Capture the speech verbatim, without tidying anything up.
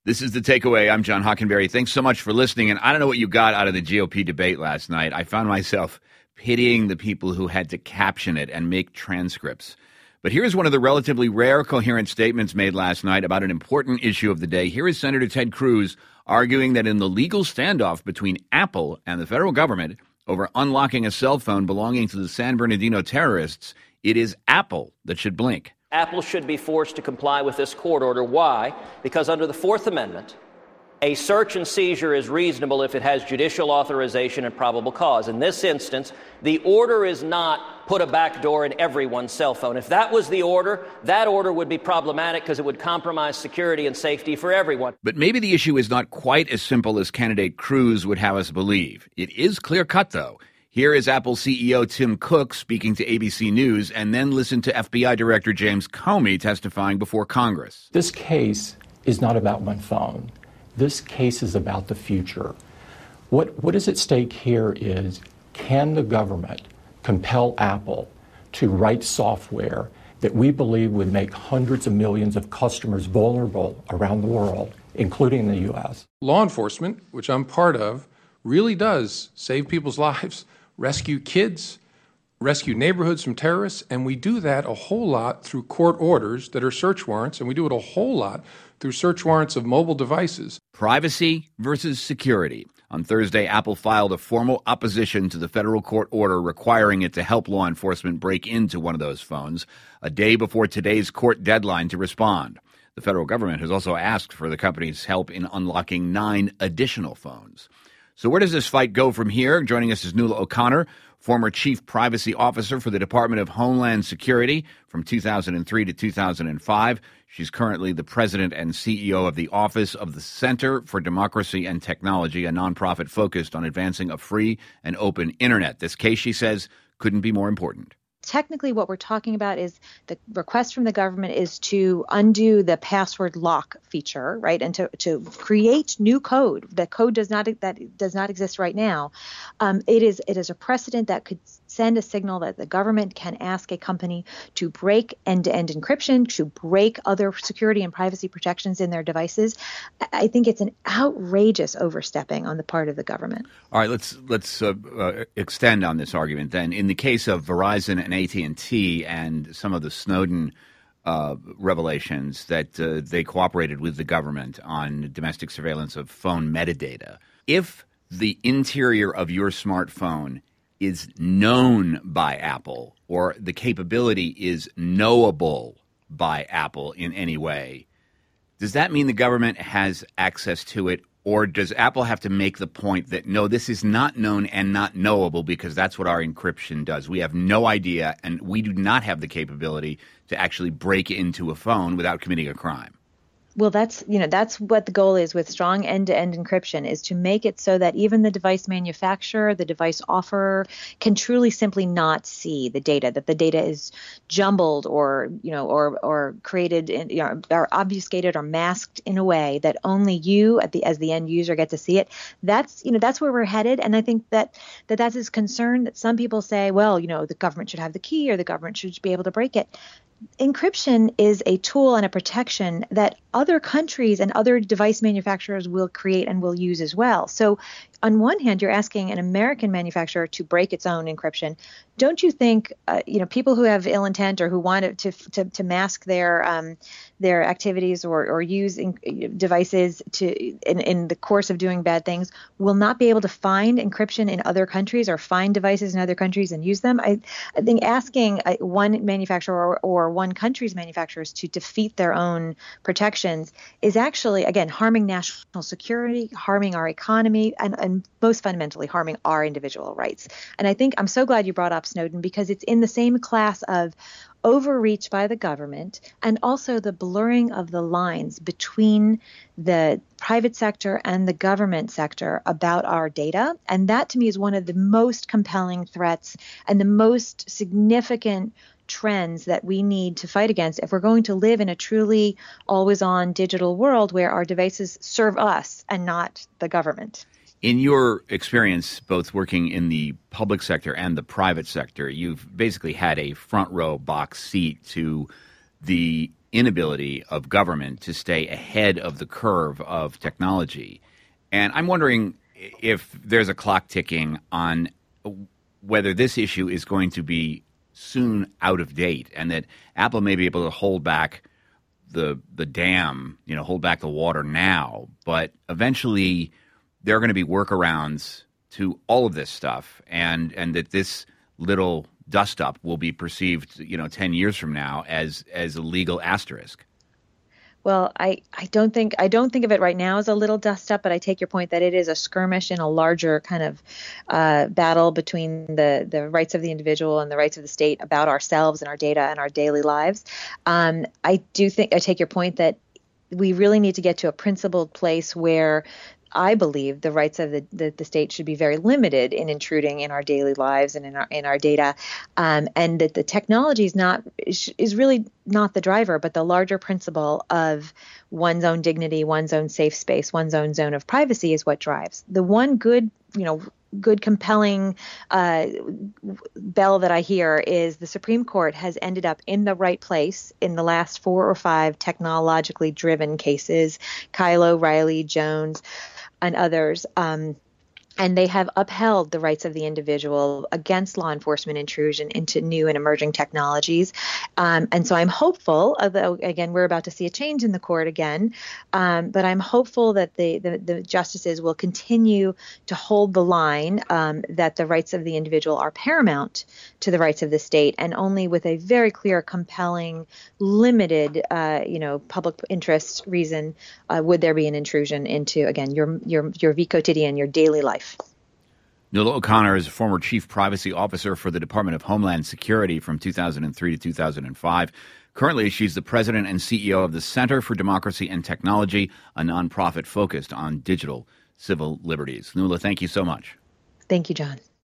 This is The Takeaway. I'm John Hockenberry. Thanks so much for listening. And I don't know what you got out of the G O P debate last night. I found myself pitying the people who had to caption it and make transcripts. But here's one of the relatively rare coherent statements made last night about an important issue of the day. Here is Senator Ted Cruz arguing that in the legal standoff between Apple and the federal government over unlocking a cell phone belonging to the San Bernardino terrorists, it is Apple that should blink. Apple should be forced to comply with this court order. Why? Because under the Fourth Amendment, a search and seizure is reasonable if it has judicial authorization and probable cause. In this instance, the order is not put a back door in everyone's cell phone. If that was the order, that order would be problematic because it would compromise security and safety for everyone. But maybe the issue is not quite as simple as candidate Cruz would have us believe. It is clear-cut, though. Here is Apple C E O Tim Cook speaking to A B C News, and then listen to F B I Director James Comey testifying before Congress. This case is not about one phone. This case is about the future. What, what is at stake here is, can the government compel Apple to write software that we believe would make hundreds of millions of customers vulnerable around the world, including the U S? Law enforcement, which I'm part of, really does save people's lives, rescue kids, rescue neighborhoods from terrorists, and we do that a whole lot through court orders that are search warrants, and we do it a whole lot through search warrants of mobile devices. Privacy versus security. On Thursday, Apple filed a formal opposition to the federal court order requiring it to help law enforcement break into one of those phones, a day before today's court deadline to respond. The federal government has also asked for the company's help in unlocking nine additional phones. So where does this fight go from here? Joining us is Nuala O'Connor, former chief privacy officer for the Department of Homeland Security from two thousand three to two thousand five. She's currently the president and C E O of the Office of the Center for Democracy and Technology, a nonprofit focused on advancing a free and open internet. This case, she says, couldn't be more important. Technically, what we're talking about is the request from the government is to undo the password lock feature, right, and to, to create new code. The code does not that does not exist right now. Um, it is it is a precedent that could send a signal that the government can ask a company to break end-to-end encryption, to break other security and privacy protections in their devices. I think it's an outrageous overstepping on the part of the government. All right, let's let's uh, uh, extend on this argument then. In the case of Verizon and A T and T and some of the Snowden uh, revelations that uh, they cooperated with the government on domestic surveillance of phone metadata, if the interior of your smartphone is known by Apple or the capability is knowable by Apple in any way, does that mean the government has access to it? Or does Apple have to make the point that, no, this is not known and not knowable because that's what our encryption does? We have no idea, and we do not have the capability to actually break into a phone without committing a crime. Well, that's, you know, that's what the goal is with strong end-to-end encryption, is to make it so that even the device manufacturer, the device offerer can truly simply not see the data, that the data is jumbled or, you know, or or created in, you know, or obfuscated or masked in a way that only you at the as the end user get to see it. That's, you know, that's where we're headed. And I think that that that's his concern, that some people say, well, you know, the government should have the key or the government should be able to break it. Encryption is a tool and a protection that other countries and other device manufacturers will create and will use as well. So on one hand, you're asking an American manufacturer to break its own encryption. Don't you think, uh, you know, people who have ill intent or who want to to, to mask their um, their activities or, or use in, devices to in, in the course of doing bad things will not be able to find encryption in other countries or find devices in other countries and use them? I, I think asking uh, one manufacturer or, or one country's manufacturers to defeat their own protections is actually, again, harming national security, harming our economy, and, and most fundamentally harming our individual rights. And I think I'm so glad you brought up Snowden, because it's in the same class of overreach by the government and also the blurring of the lines between the private sector and the government sector about our data. And that, to me, is one of the most compelling threats and the most significant trends that we need to fight against if we're going to live in a truly always-on digital world where our devices serve us and not the government. In your experience, both working in the public sector and the private sector, you've basically had a front row box seat to the inability of government to stay ahead of the curve of technology. And I'm wondering if there's a clock ticking on whether this issue is going to be soon out of date, and that Apple may be able to hold back the the dam, you know, hold back the water now, but eventually there are going to be workarounds to all of this stuff, and and that this little dust up will be perceived, you know, ten years from now as as a legal asterisk. Well, I, I don't think I don't think of it right now as a little dust up, but I take your point that it is a skirmish in a larger kind of uh, battle between the, the rights of the individual and the rights of the state about ourselves and our data and our daily lives. Um, I do think I take your point that we really need to get to a principled place where I believe the rights of the, the, the state should be very limited in intruding in our daily lives and in our in our data, um, and that the technology is not is, is really not the driver, but the larger principle of one's own dignity, one's own safe space, one's own zone of privacy is what drives. The one good, you know, good compelling uh, bell that I hear is the Supreme Court has ended up in the right place in the last four or five technologically driven cases, Kylo, Riley, Jones, and others. Um, and they have upheld the rights of the individual against law enforcement intrusion into new and emerging technologies. Um, and so I'm hopeful, although, again, we're about to see a change in the court again, um, but I'm hopeful that the, the, the justices will continue to hold the line um, that the rights of the individual are paramount to the rights of the state, and only with a very clear, compelling, limited, uh, you know, public interest reason uh, would there be an intrusion into, again, your your your vie quotidienne, your daily life. Nuala O'Connor is a former chief privacy officer for the Department of Homeland Security from two thousand three to two thousand five. Currently, she's the president and C E O of the Center for Democracy and Technology, a nonprofit focused on digital civil liberties. Nuala, thank you so much. Thank you, John.